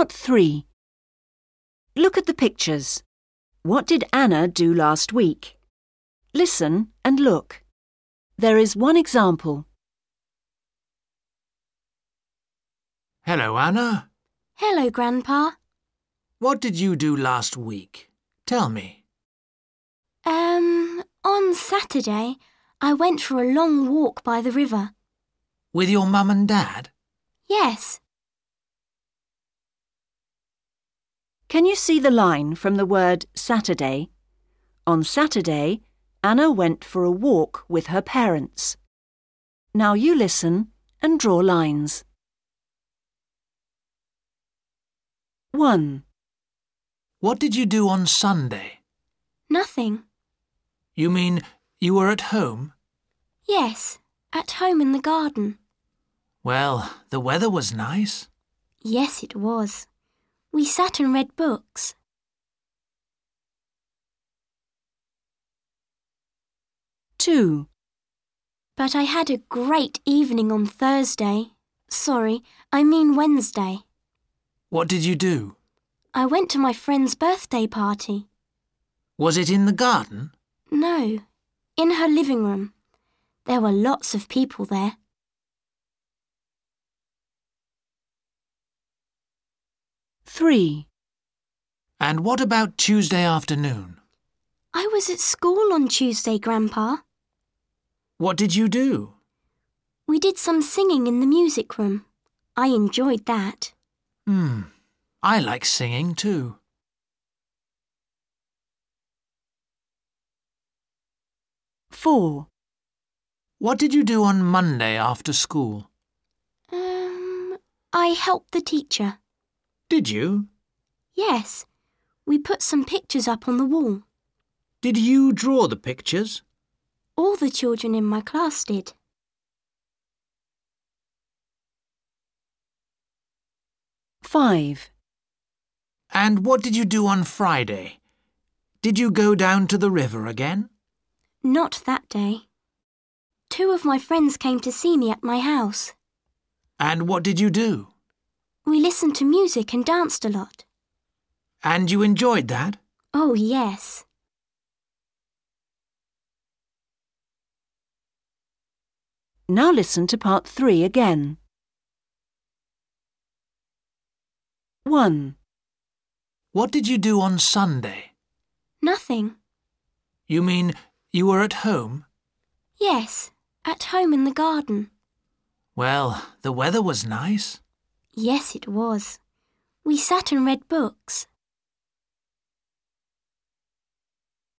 Part 3. Look at the pictures. What did Anna do last week? Listen and look. There is one example. Hello, Anna. Hello, Grandpa. What did you do last week? Tell me. On Saturday, I went for a long walk by the river. With your mum and dad? Yes. Can you see the line from the word Saturday? On Saturday, Anna went for a walk with her parents. Now you listen and draw lines. 1. What did you do on Sunday? Nothing. You mean you were at home? Yes, at home in the garden. Well, the weather was nice. Yes, it was. We sat and read books. 2. But I had a great evening on Thursday. Sorry, I mean Wednesday. What did you do? I went to my friend's birthday party. Was it in the garden? No, in her living room. There were lots of people there. 3. And what about Tuesday afternoon? I was at school on Tuesday, Grandpa. What did you do? We did some singing in the music room. I enjoyed that. I like singing too. 4. What did you do on Monday after school? I helped the teacher. Did you? Yes, we put some pictures up on the wall. Did you draw the pictures? All the children in my class did. 5. And what did you do on Friday? Did you go down to the river again? Not that day. 2 of my friends came to see me at my house. And what did you do? We listened to music and danced a lot. And you enjoyed that? Oh, yes. Now listen to part 3 again. 1. What did you do on Sunday? Nothing. You mean you were at home? Yes, at home in the garden. Well, the weather was nice. Yes, it was. We sat and read books.